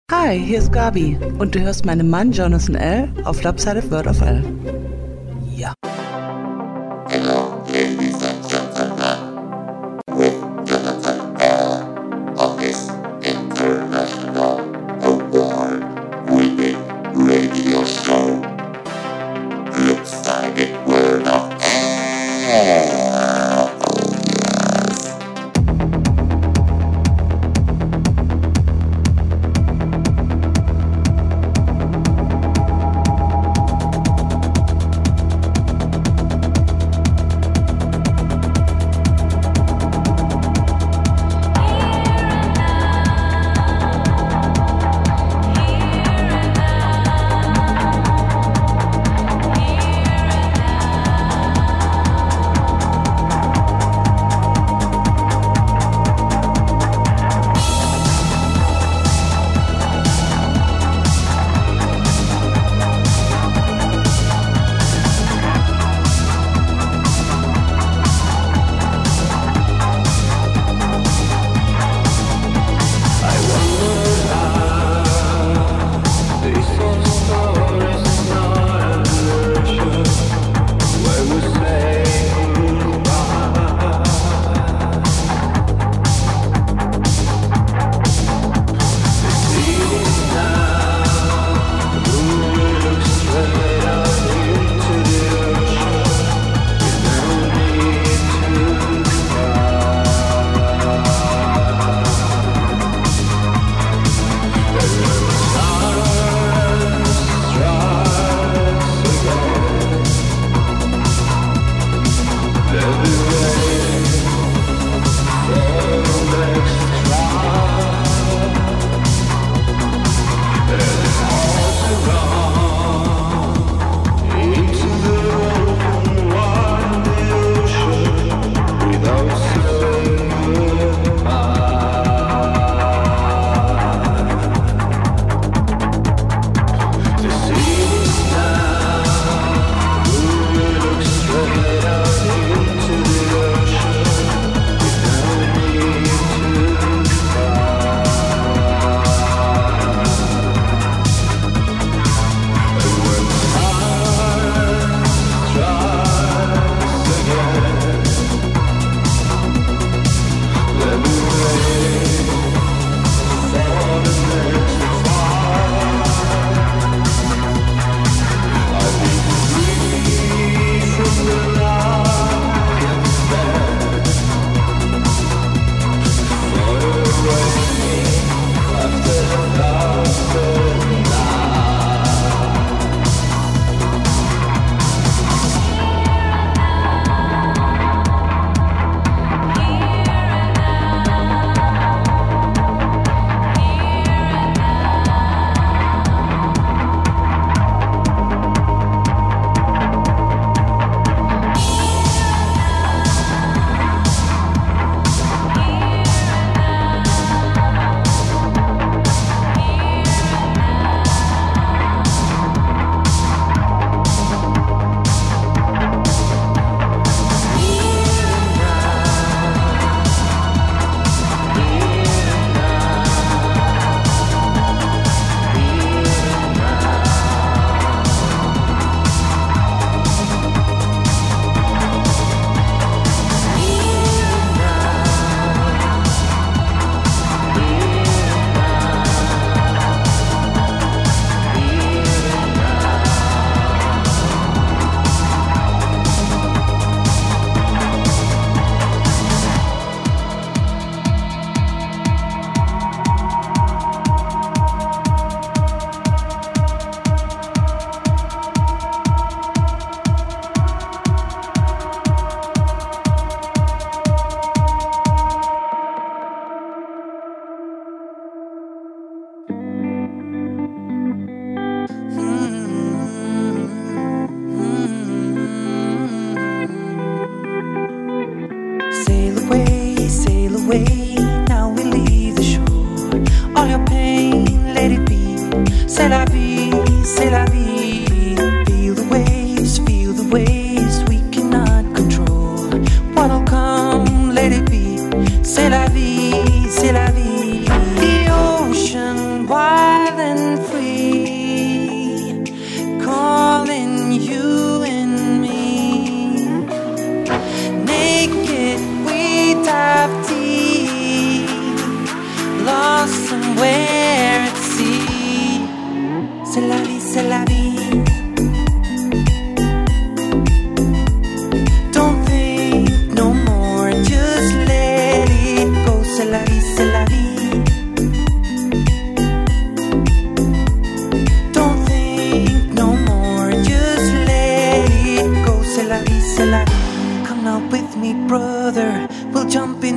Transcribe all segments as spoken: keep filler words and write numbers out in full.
Hi, hier ist Gabi und du hörst meinen Mann Jonathan L. auf Lopsided Word of L. Ja. Hello, ladies and gentlemen, with Jonathan L. on this international award-winning radio show, Lopsided Word of L.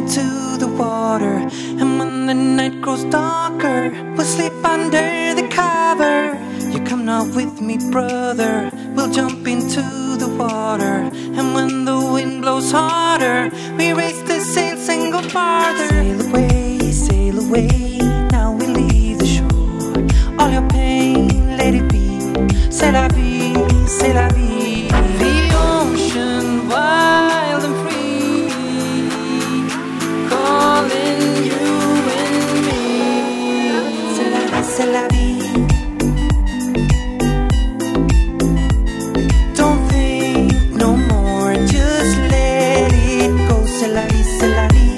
into the water. And when the night grows darker, we'll sleep under the cover. You come now with me, brother, we'll jump into the water. And when the wind blows harder, we raise the sails and go farther. Sail away, sail away, now we leave the shore. All your pain, let it be. C'est la vie, c'est la vie. The ocean, wild and free, calling you and me. C'est la vie, c'est la vie. Don't think no more, just let it go. C'est la vie, c'est la vie.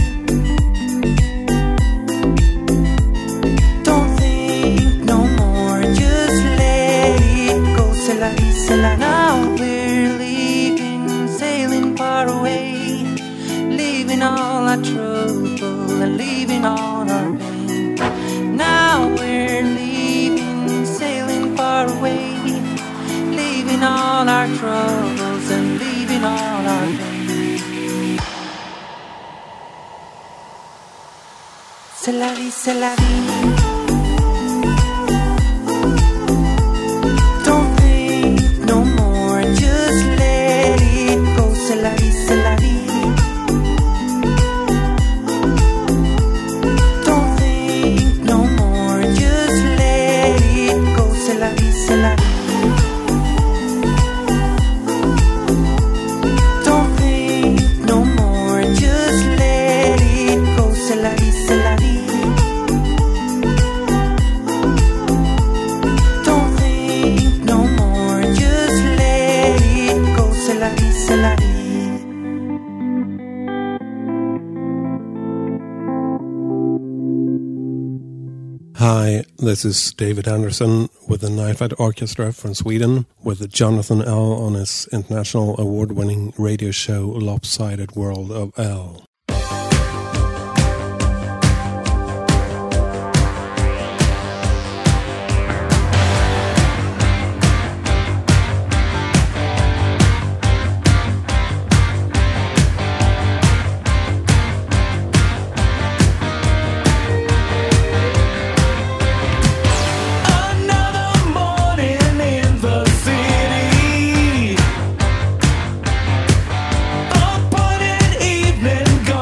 Don't think no more, just let it go. C'est la vie, c'est la vie. Now we're leaving, sailing far away, leaving all our trouble and leaving all our pain. Now we're leaving, sailing far away, leaving all our troubles and leaving all our pain. C'est la vie, c'est la vie. Don't think no more, just let it go. C'est la vie, c'est la vie. Don't think no more, just let it go. C'est la vie, c'est la vie. Don't think no more, just let it go. C'est la vie, c'est la vie. Don't think no more, just let it go. C'est la vie, c'est la vie. Hi, this is David Anderson with the Night Flight Orchestra from Sweden with Jonathan L. on his international award-winning radio show Lopsided World of L. Another morning in the city, upon an evening.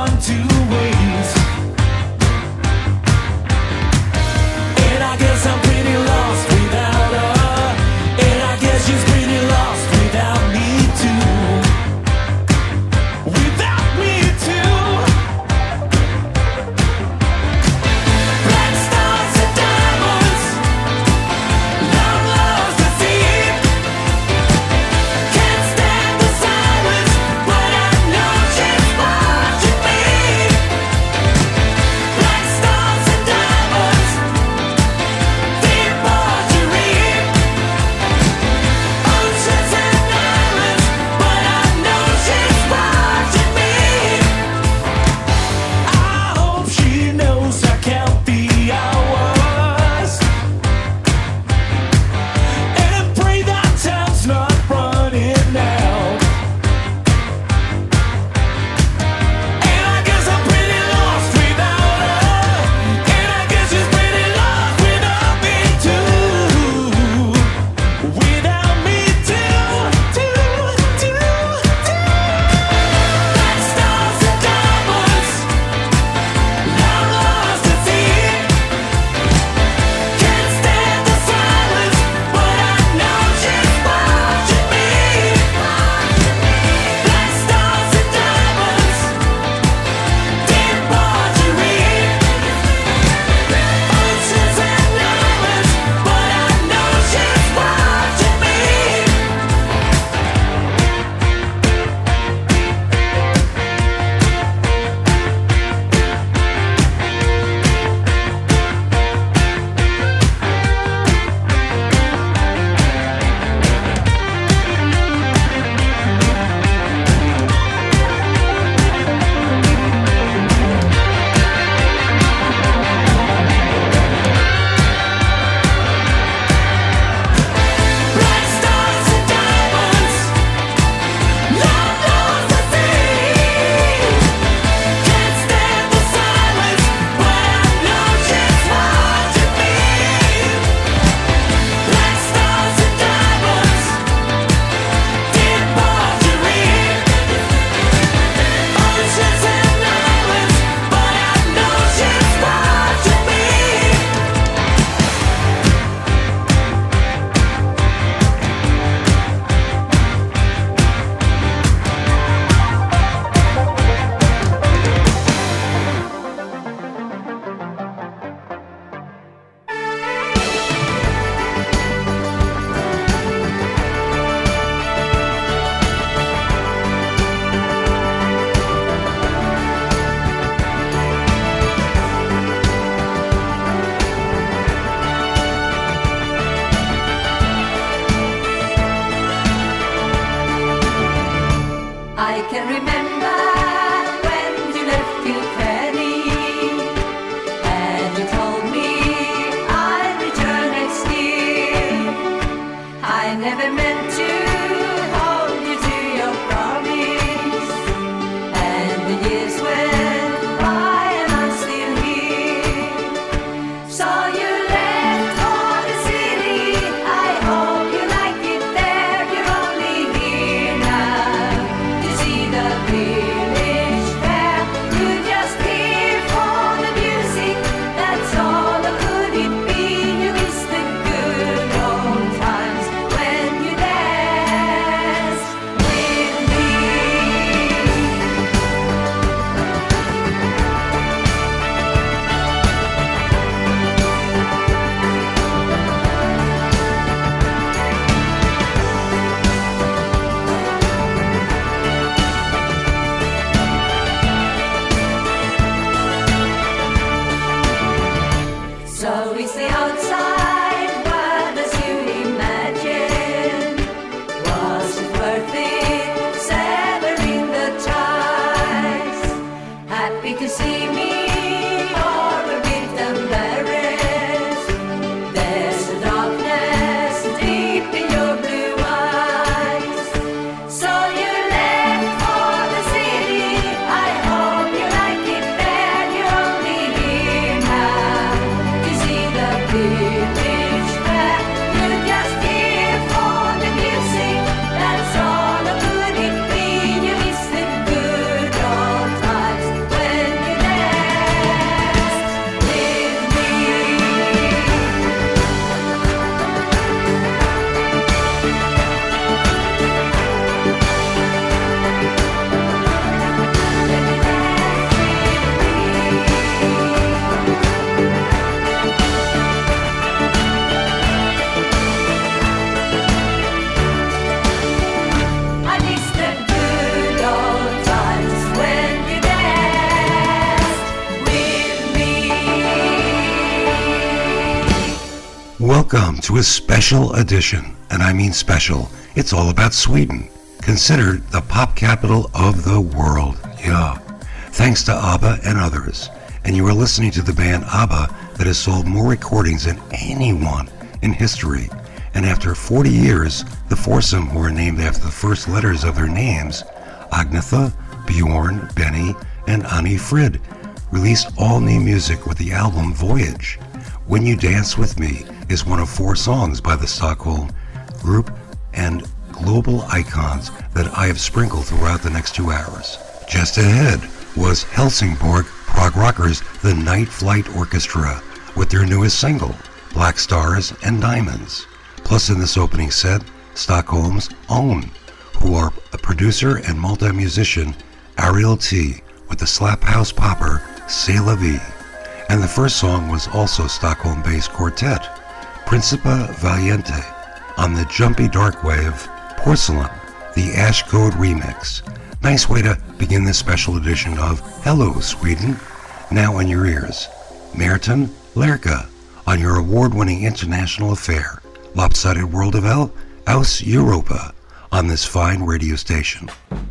Welcome to a special edition, and I mean special. It's all about Sweden, considered the pop capital of the world. Yeah. Thanks to ABBA and others. And you are listening to the band ABBA that has sold more recordings than anyone in history. And after forty years, the foursome, who are named after the first letters of their names, Agnetha, Bjorn, Benny, and Annie Frid, released all new music with the album Voyage. When You Dance With Me is one of four songs by the Stockholm group and global icons that I have sprinkled throughout the next two hours. Just ahead was Helsingborg prog rockers The Night Flight Orchestra with their newest single, Black Stars and Diamonds. Plus in this opening set, Stockholm's own, who are a producer and multi-musician, Ariel T, with the slap house popper, C'est La Vie. And the first song was also Stockholm-based quartet, Principa Valiente, on the jumpy dark wave, Porcelain, the Ash Code remix. Nice way to begin this special edition of Hello Sweden. Now in your ears, Merton Lerka, on your award-winning international affair, Lopsided World of L, Aus Europa, on this fine radio station.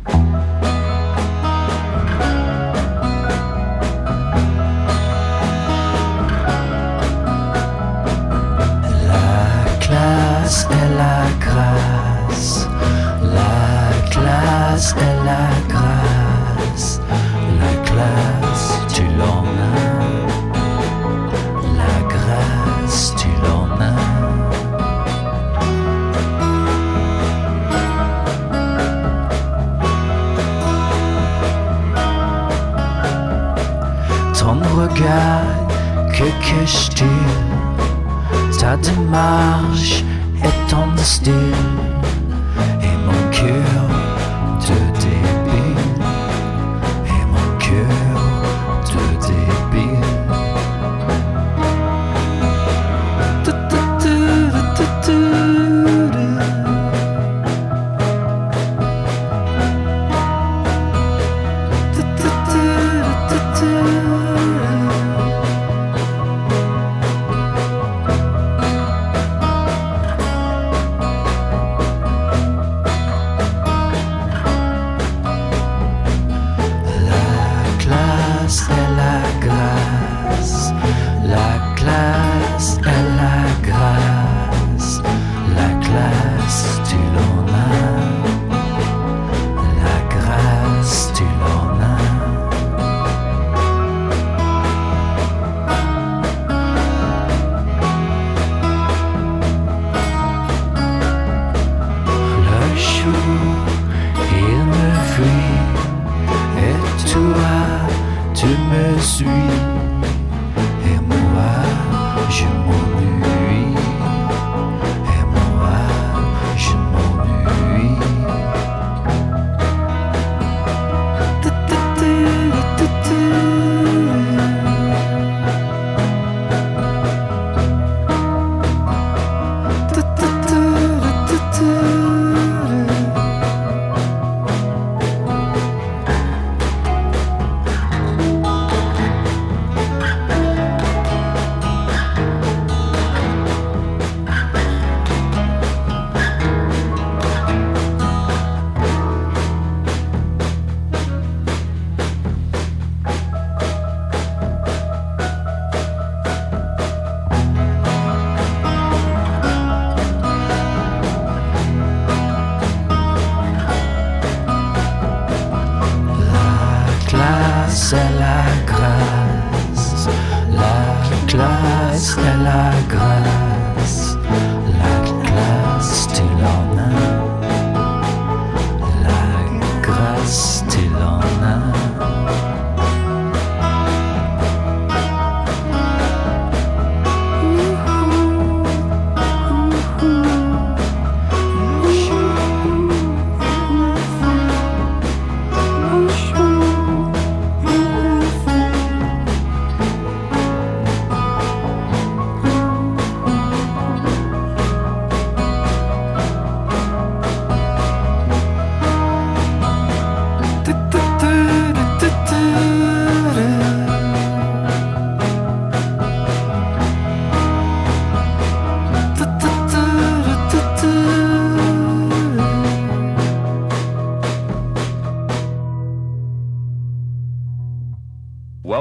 classe et la grâce, la classe et la grâce, la classe tu l'en as, la grâce tu l'en as. Ton regard que cache-t-il? Ta démarche et ton style, et mon cœur te débile, et mon cœur te débile.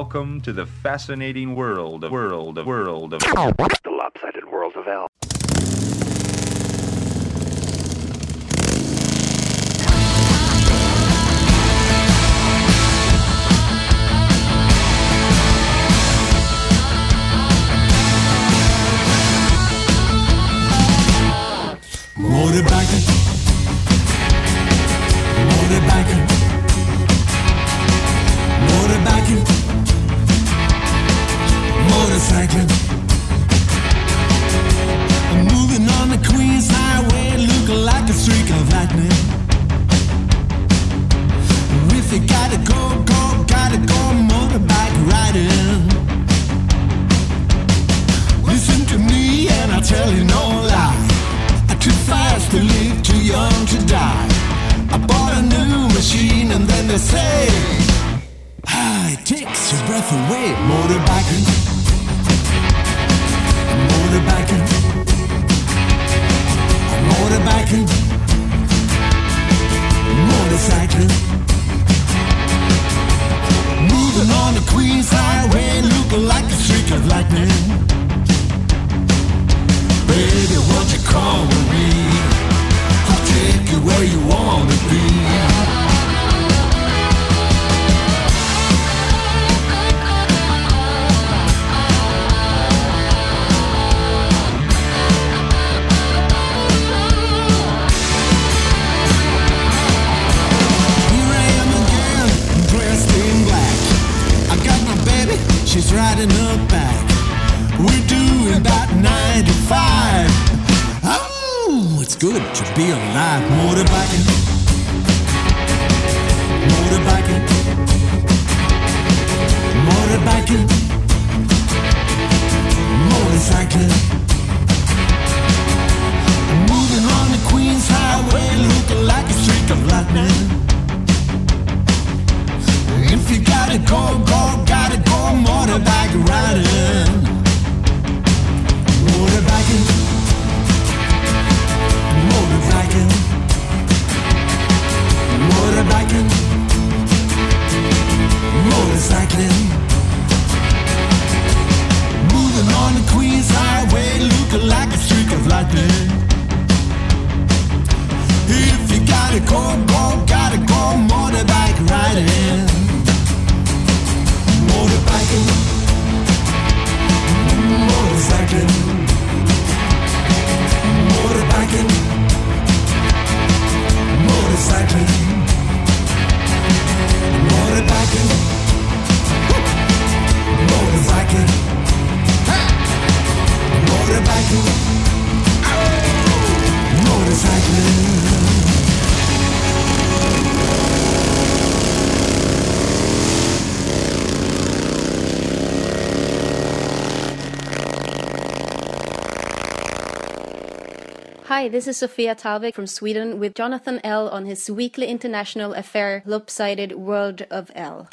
Welcome to the fascinating world of world of world of the lopsided world of L. Motorbike, motorbike, motorbike, motorcycle. I'm moving on the Queens Highway, looking like a streak of lightning. If you gotta go, go, gotta go motorbike riding. Listen to me and I'll tell you no lie. Too fast to live, too young to die. I bought a new machine and then they say, ah, it takes your breath away. Motorbiking, motorbiking, motorbiking, motorcycling. Moving on the Queens Highway, looking like a streak of lightning. Baby, won't you come with me? I'll take you where you want to be. Here I am again, dressed in black. I got my baby, she's riding her back. We're doing about ninety-five. Oh, it's good to be alive. Motorbiking, motorbiking, motorbiking, motorcycling. Moving on the Queens Highway, looking like a streak of lightning. If you gotta go, go, gotta go motorbike riding. Motorbiking, motorbiking, motorbiking, motorcycling. Moving on the Queens Highway, looking like a streak of lightning. If you gotta go, go, gotta go motorbike riding. Motorbiking, motorcycling. Motorbiking, motorcycling, motorbiking, motorcycling, motorbiking, motorcycling. Hi, this is Sofia Talvik from Sweden with Jonathan L. on his weekly international affair, Lopsided World of L.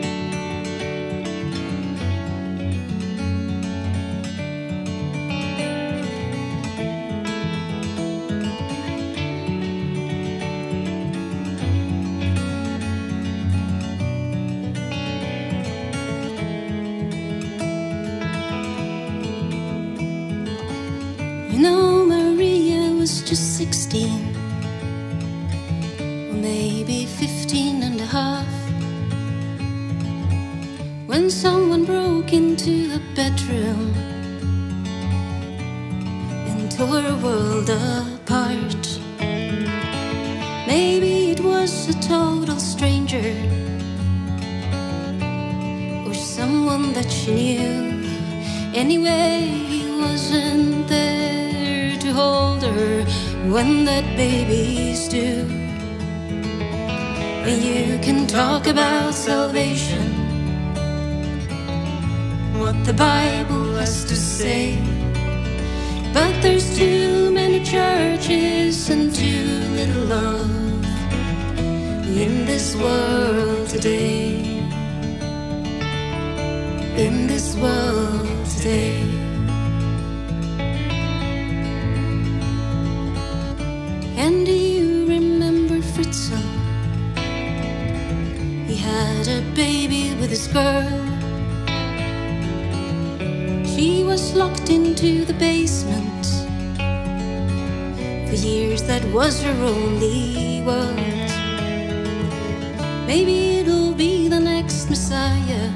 You know, Maria was just sixteen, or maybe fifteen and a half, when someone broke into the bedroom and tore her world apart. Maybe it was a total stranger, or someone that she knew. Anyway, he wasn't there to hold her when that baby's due. And you can talk about salvation, what the Bible has to say, but there's too many churches and too little love in this world today. In this world today. And do you remember Fritzl? He had a baby with his girl, locked into the basement. For years that was her only world. Maybe it'll be the next Messiah,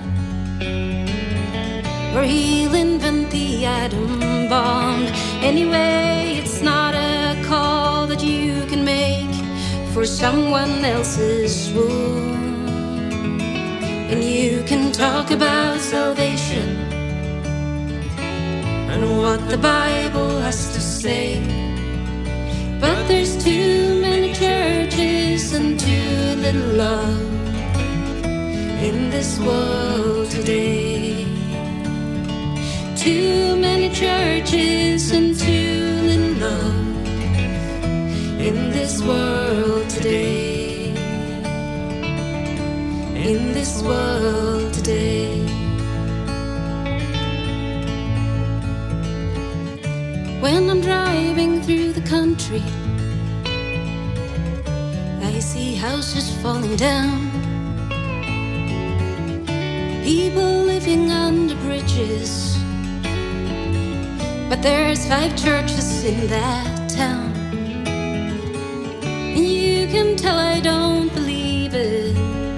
or he'll invent the atom bomb. Anyway, it's not a call that you can make for someone else's wound. And you can talk about salvation and what the Bible has to say, but there's too many churches and too little love in this world today. Too many churches and too little love in this world today. In this world today. When I'm driving through the country, I see houses falling down, people living under bridges, but there's five churches in that town. And you can tell I don't believe it,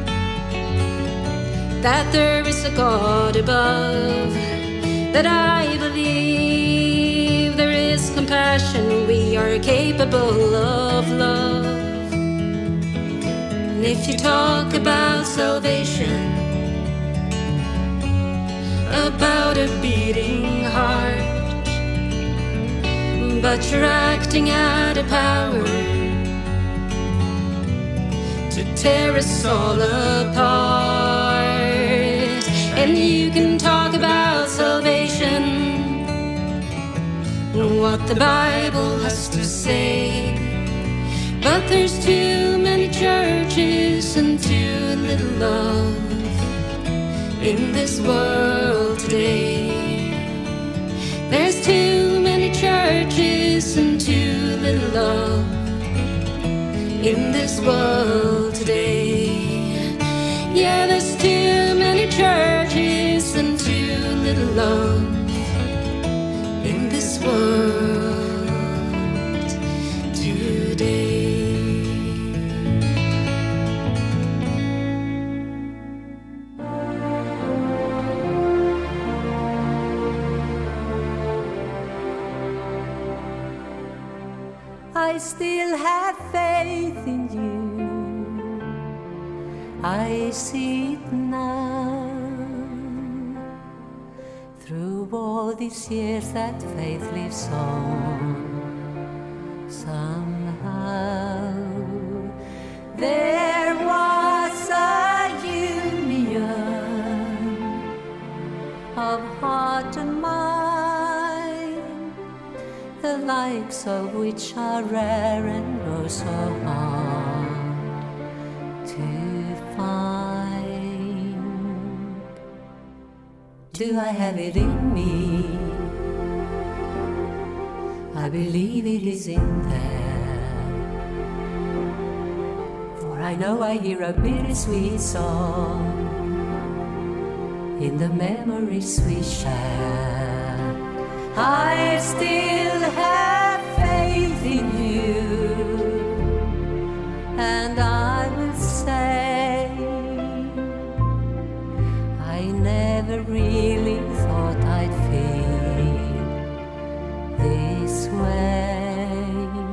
that there is a God above, that I believe there is compassion, we are capable of love. And if you talk about salvation, about a beating heart, but you're acting out of power to tear us all apart. And you can talk about salvation and what the Bible has to say, but there's too many churches and too little love in this world today. There's too many churches and too little love in this world today. Yeah, there's too many churches and too little love in this world today. I still have faith in you. I see it now. Through all these years that faith lives on. Somehow there was a union of heart and mind, the likes of which are rare and oh so hard to find. Do I have it in me? I believe it is in there, for I know I hear a bittersweet song in the memories we share. I still have faith in you, and I will say I never really thought I'd feel this way,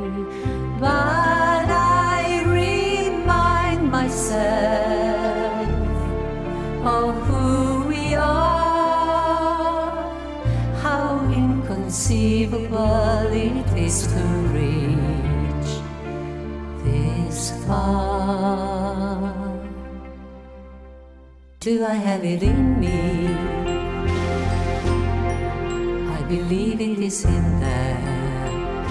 but I remind myself of who we are, how inconceivable it is to reach this far. Do I have it in me? I believe it is in there,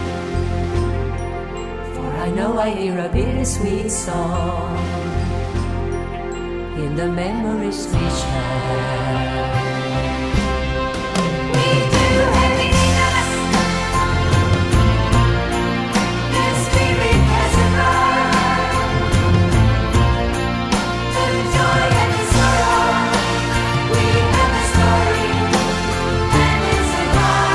for I know I hear a bittersweet song in the memories we share. Joy and the sorrow, we have a story, and it's alive.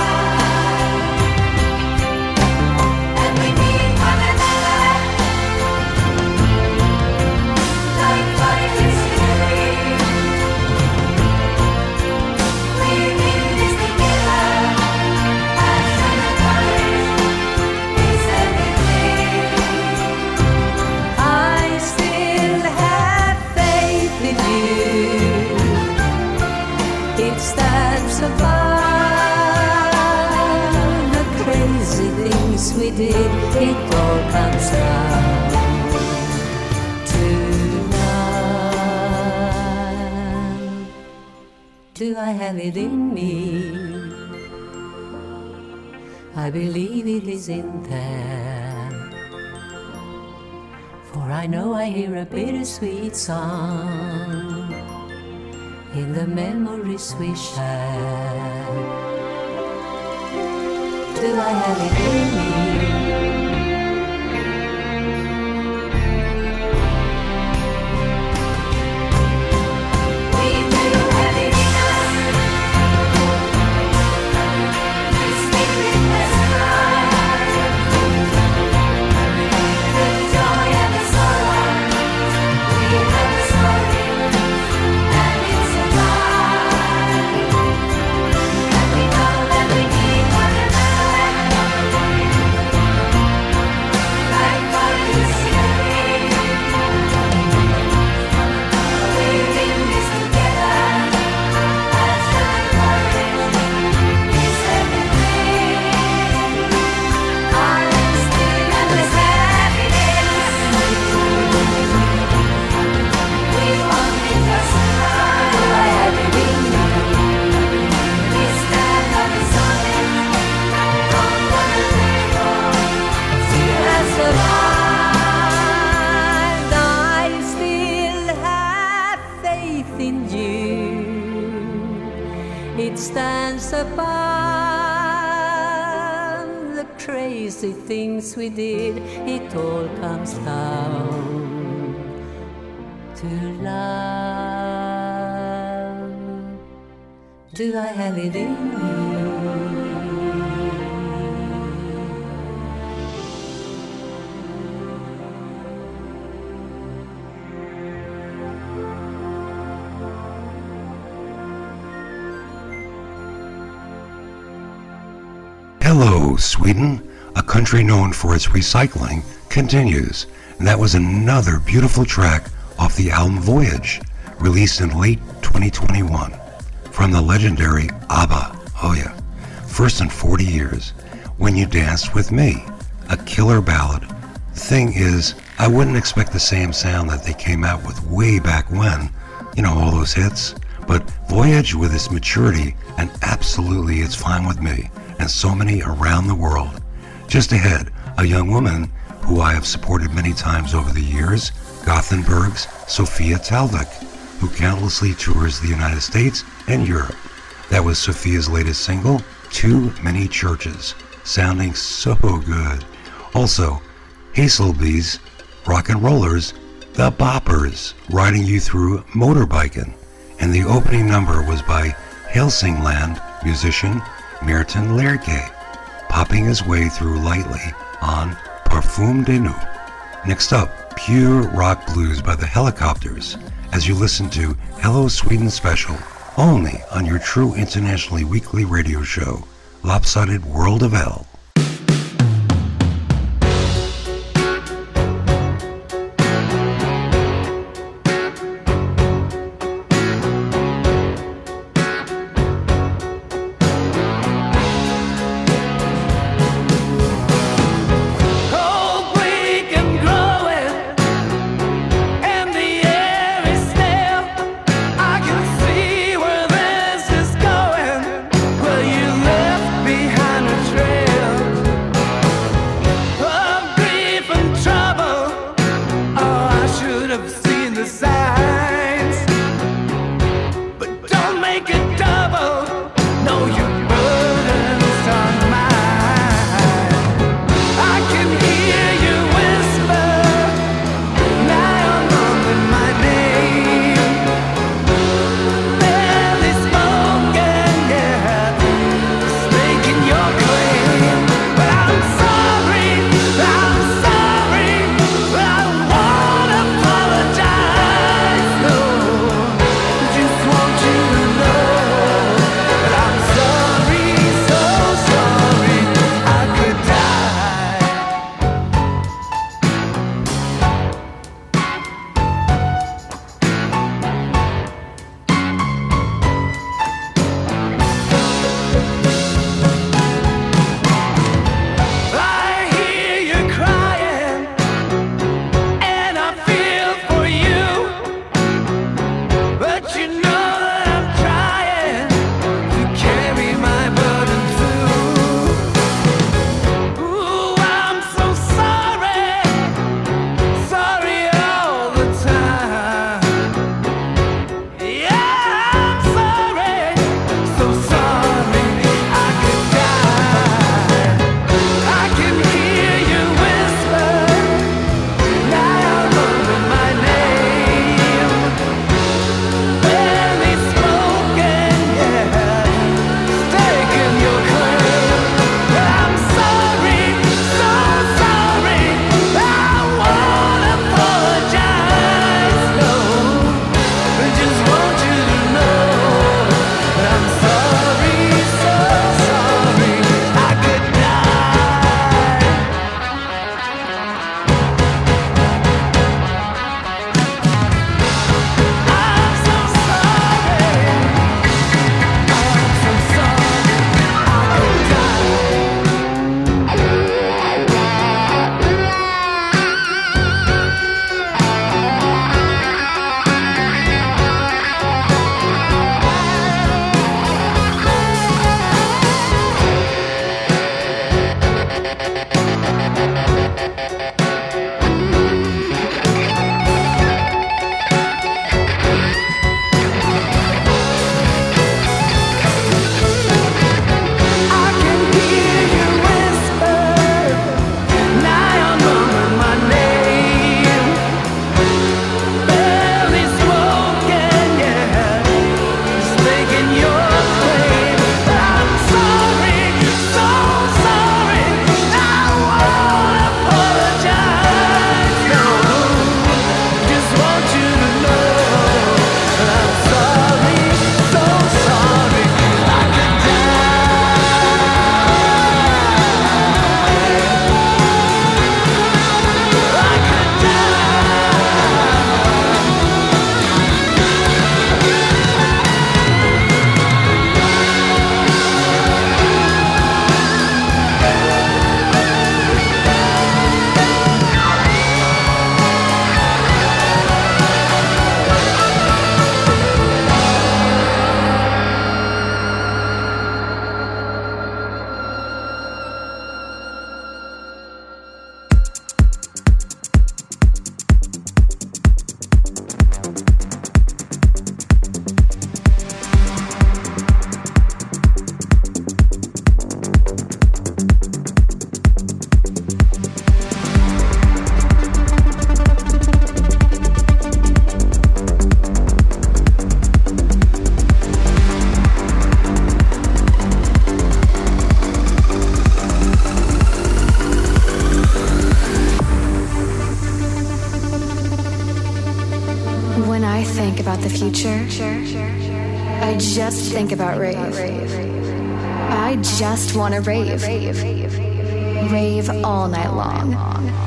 crazy things we did, it all comes down to love. Do I have it in me? I believe it is in there, for I know I hear a bittersweet song in the memories we share. Do I have it in me? We do have it in us. The spirit has cried. The joy and the sorrow. We have a story, and it's alive. And we know that we need one another. Like what you see. We're in this together. As the courage is everything. Honesty and this happiness. We only just try. Do I have it in me? We stand on the solid. Don't wanna let go. See us survived. I still have faith in you. It stands above the crazy things we did. It all comes down to love. Do I have it in me? Hello, Sweden, a country known for its recycling, continues. And that was another beautiful track off the album Voyage, released in late twenty twenty-one. From the legendary ABBA, oh yeah, first in forty years, When You Danced With Me, a killer ballad. The thing is, I wouldn't expect the same sound that they came out with way back when, you know, all those hits. But Voyage, with its maturity, and absolutely it's fine with me, and so many around the world. Just ahead, a young woman who I have supported many times over the years, Gothenburg's Sofia Talvik, who countlessly tours the United States and Europe. That was Sofia's latest single, Too Many Churches, sounding so good. Also, Hazelby's Rock and Rollers, The Boppers, riding you through motorbiking. And the opening number was by Helsingland musician Mirton Lerche, popping his way through lightly on Parfum de Nous. Next up, pure rock blues by the Helicopters, as you listen to Hello Sweden Special, only on your true internationally weekly radio show, Lopsided World of L. Behind a trail about the future, I just think about rave. I just want to rave. Rave all night long.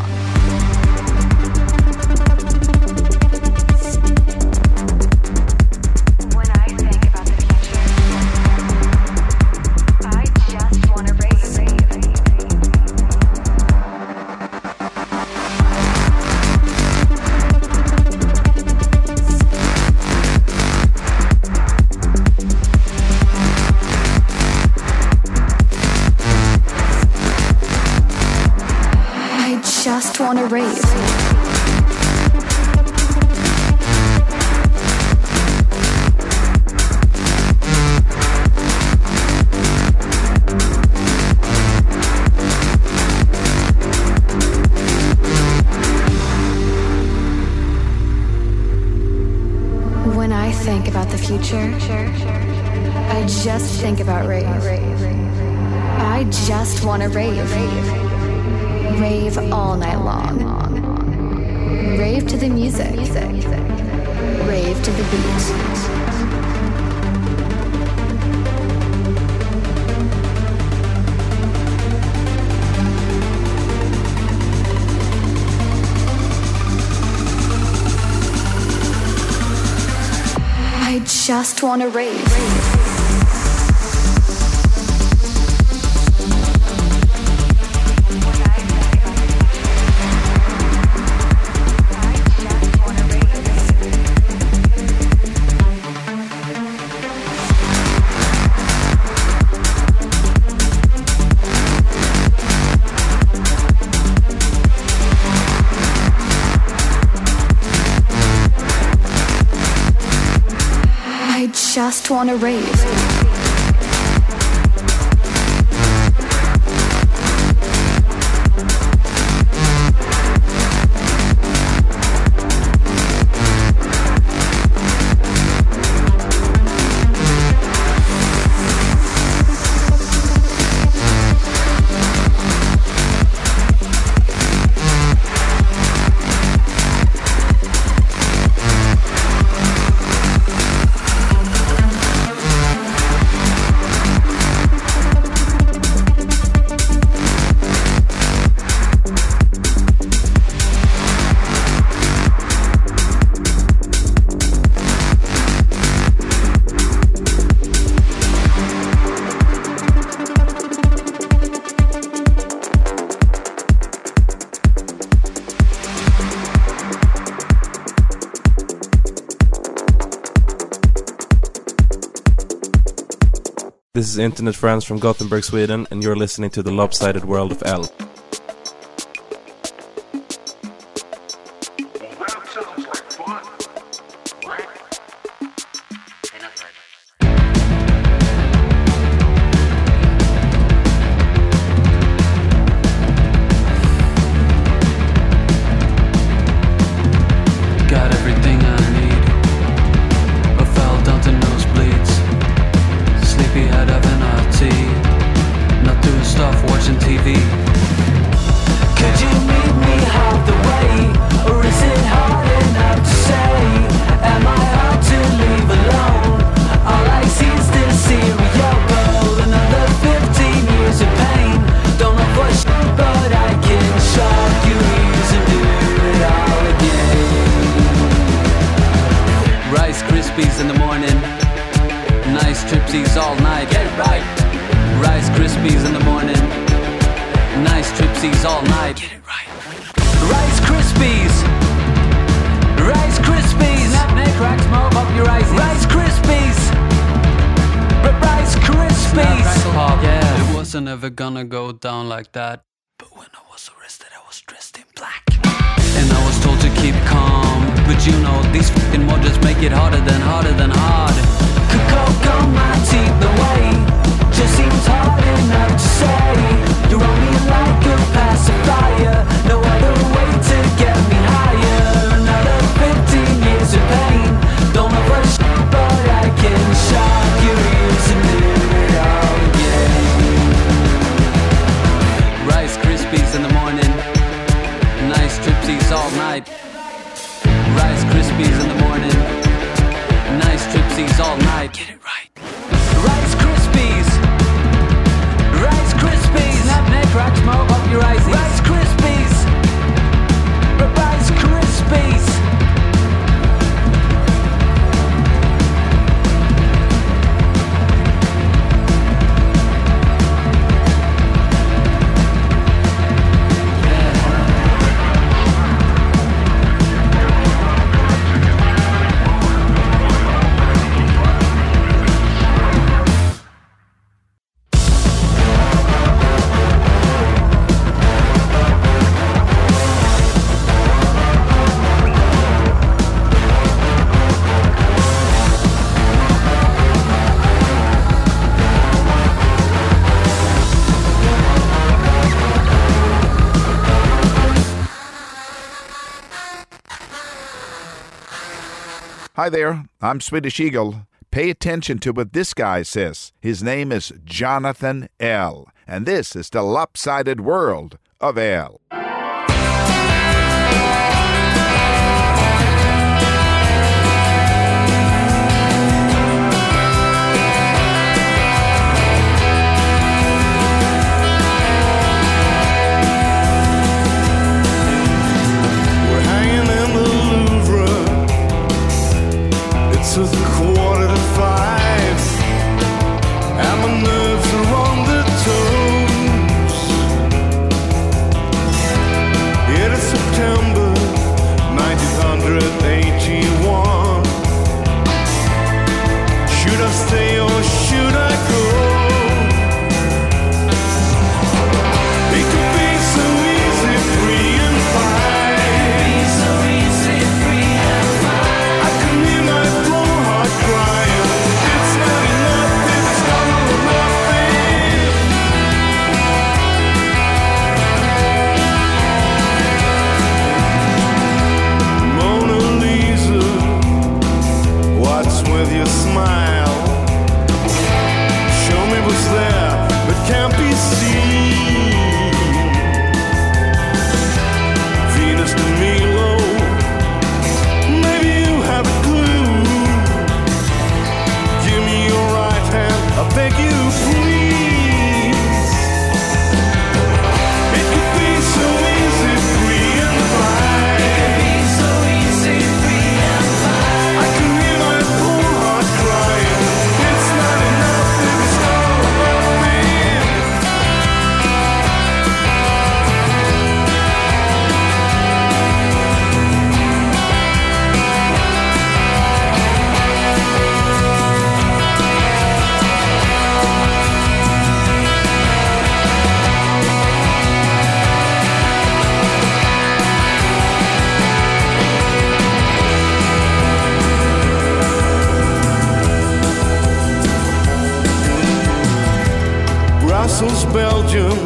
Just wanna rave. When I think about the future, I just think about rave. I just wanna rave. Rave all night long. Rave to the music. Rave to the beat. I just wanna rave. Just wanna rave. This is Internet Friends from Gothenburg, Sweden, and you're listening to The Lopsided World of L. Never gonna go down like that. But when I was arrested, I was dressed in black. And I was told to keep calm. But you know, these fucking models make it harder than harder than hard. Could coke on my teeth away. Just seems hard enough to say. You're only like a pacifier. No other way to get me higher. Another fifteen years of pain. Don't know what shit, but I can shock your ears and do it all again. Rice Krispies in the morning, nice striptease all night. Rice Krispies in the morning, right. Get it right. Rice Krispies. Rice Krispies. Snap, neck, crack, smoke up your eyes. Rice Krispies. Rice Krispies. Hi there, I'm Swedish Eagle. Pay attention to what this guy says. His name is Jonathan L., and this is the Lopsided World of L. To the quarter to five, and my nerves are on the toes. It is September nineteen eighty-one. Should I stay or should I go? It could be so easy, free and fine. Be so easy, free and fine. I can hear my crying. It's not enough, it's not nothing. Mona Lisa, what's with your smile? Show me what's there but can't be seen. Venus de Milo, maybe you have a clue. Give me your right hand, I beg you please. It could be so easy, free and fine. It could be so easy, free and fine. I can hear my poor heart crying. It's not enough, it's not nothing. Brussels, Belgium,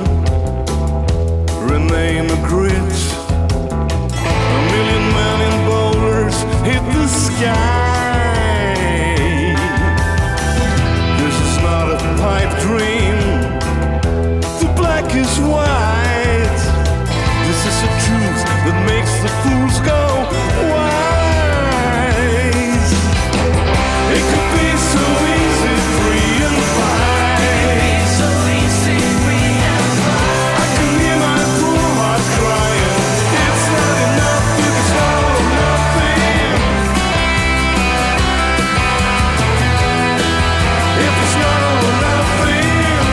Rene Magritte. A million men in boulders hit the sky. This is not a pipe dream. The black is white. This is a truth that makes the fools go wise. It could be so easy, free and fine. So easy, free and fine. I can hear my poor heart crying. It's not enough, it's not nothing. If it's not all nothing.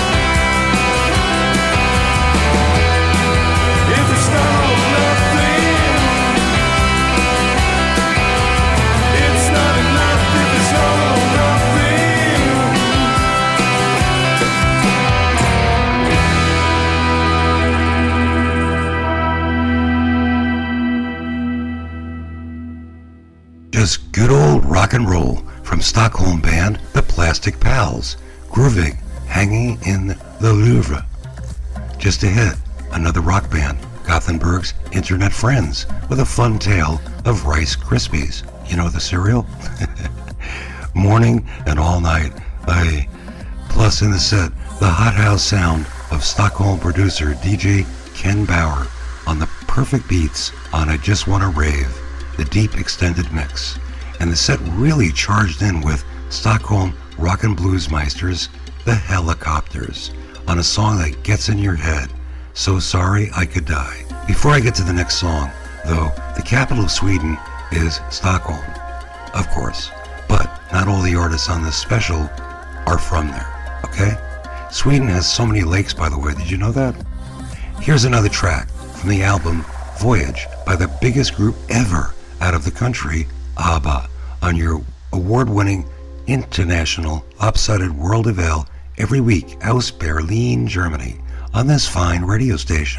If it's not all nothing. It's not enough if it's not all nothing. Just good old rock and roll from Stockholm band The Plastic Pals, grooving, hanging in the Louvre. Just ahead, another rock band, Gothenburg's Internet Friends, with a fun tale of Rice Krispies. You know the cereal? Morning and all night. Aye. Plus in the set, the hot house sound of Stockholm producer D J Ken Bauer on the perfect beats on I Just Wanna Rave, the deep extended mix. And the set really charged in with Stockholm Rock and Blues Meisters, The Helicopters, on a song that gets in your head, So Sorry I Could Die. Before I get to the next song, though, the capital of Sweden is Stockholm, of course, but not all the artists on this special are from there, okay? Sweden has so many lakes, by the way, did you know that? Here's another track from the album Voyage by the biggest group ever out of the country, ABBA, on your award-winning international lopsided world of L every week aus Berlin, Germany, on this fine radio station.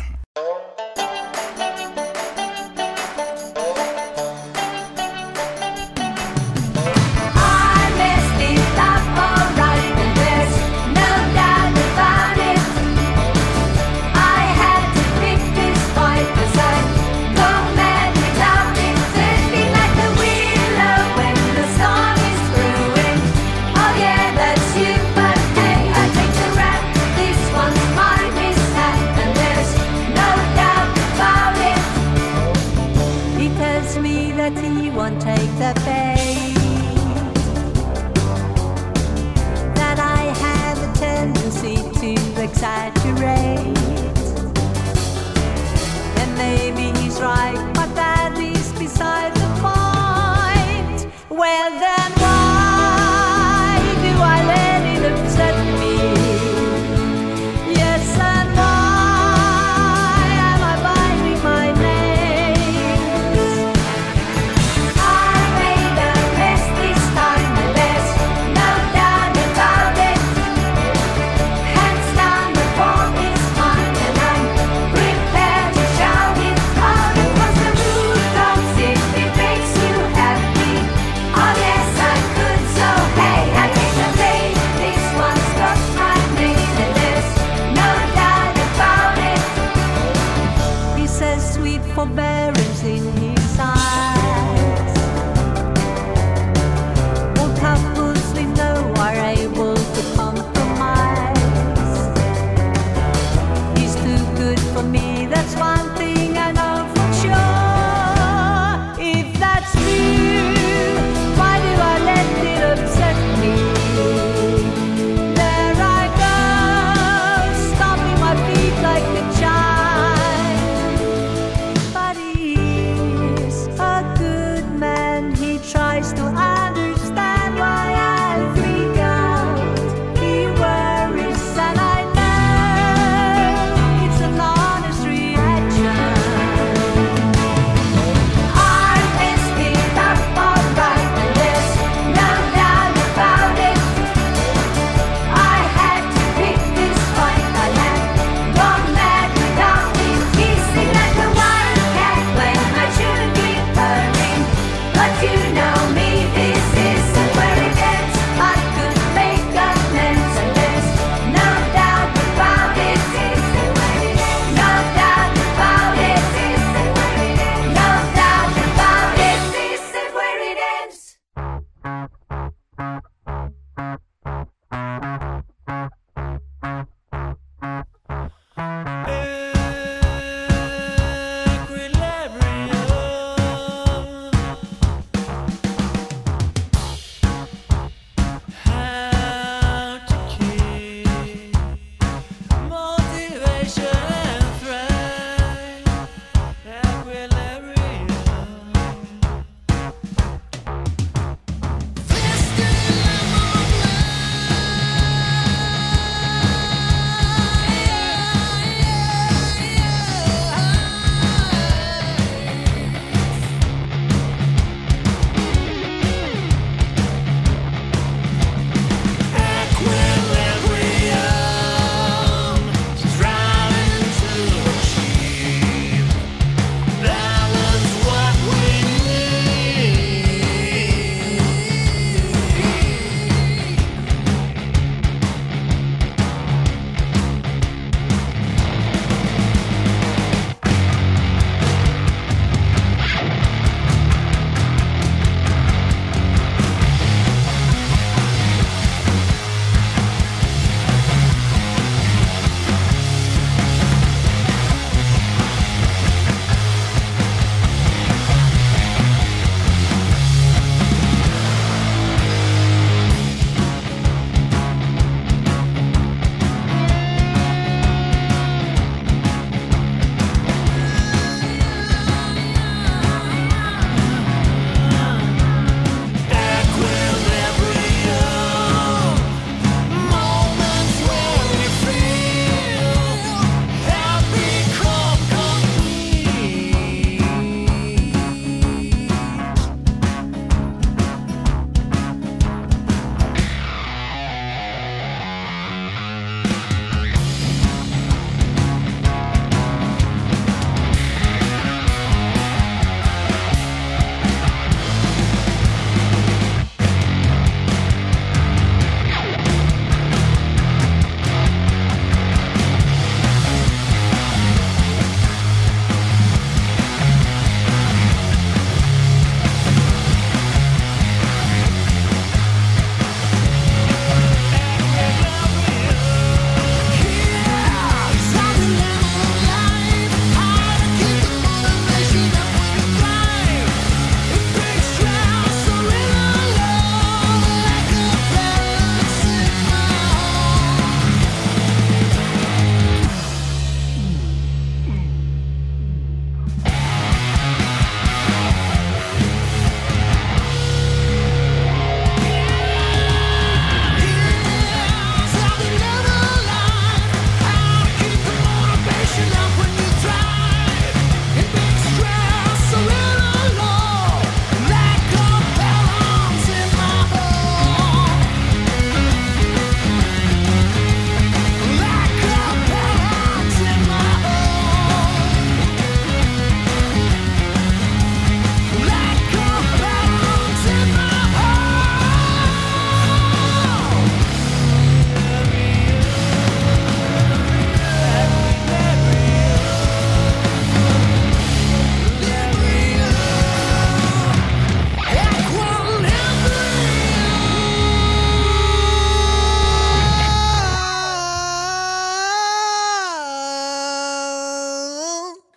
Reaction.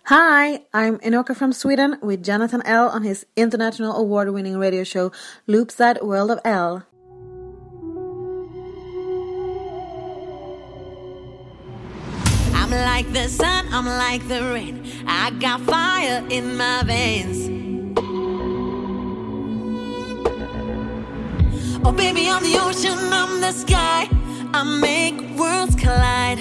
Hi, I'm Inoka from Sweden with Jonathan L. on his international award-winning radio show Loopside World of L. I'm like the sun, I'm like the rain. I got fire in my veins. Oh baby, I'm the ocean, I'm the sky. I make worlds collide.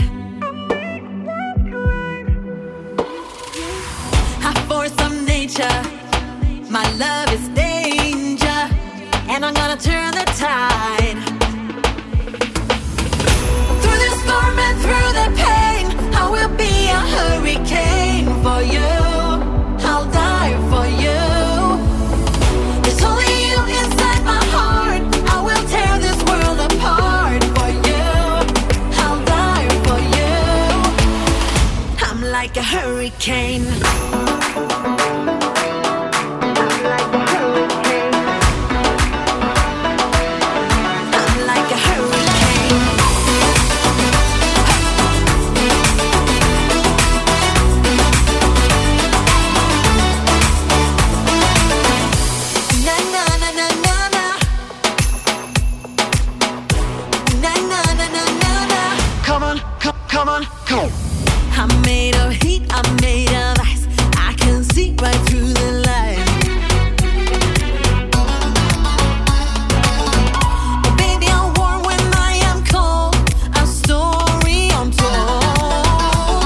I force some nature. My love is danger, and I'm gonna turn the tide. Through the storm and through the pain, I will be a hurricane for you. I'll die for you. It's only you inside my heart. I will tear this world apart for you. I'll die for you. I'm like a hurricane. I'm made of heat, I'm made of ice. I can see right through the light. Oh, baby, I'm warm when I am cold. A story untold.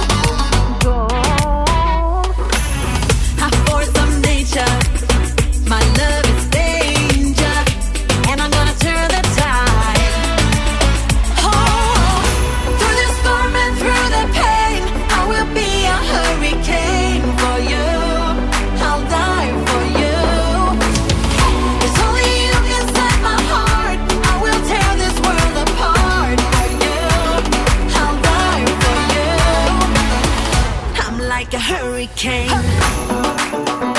I force some nature. My love is danger, and I'm gonna turn the tide. Oh, through the storm and through the pain, I will be a hurricane for you. I'll die for you. It's only you inside my heart. I will tear this world apart for you. I'll die for you. I'm like a hurricane.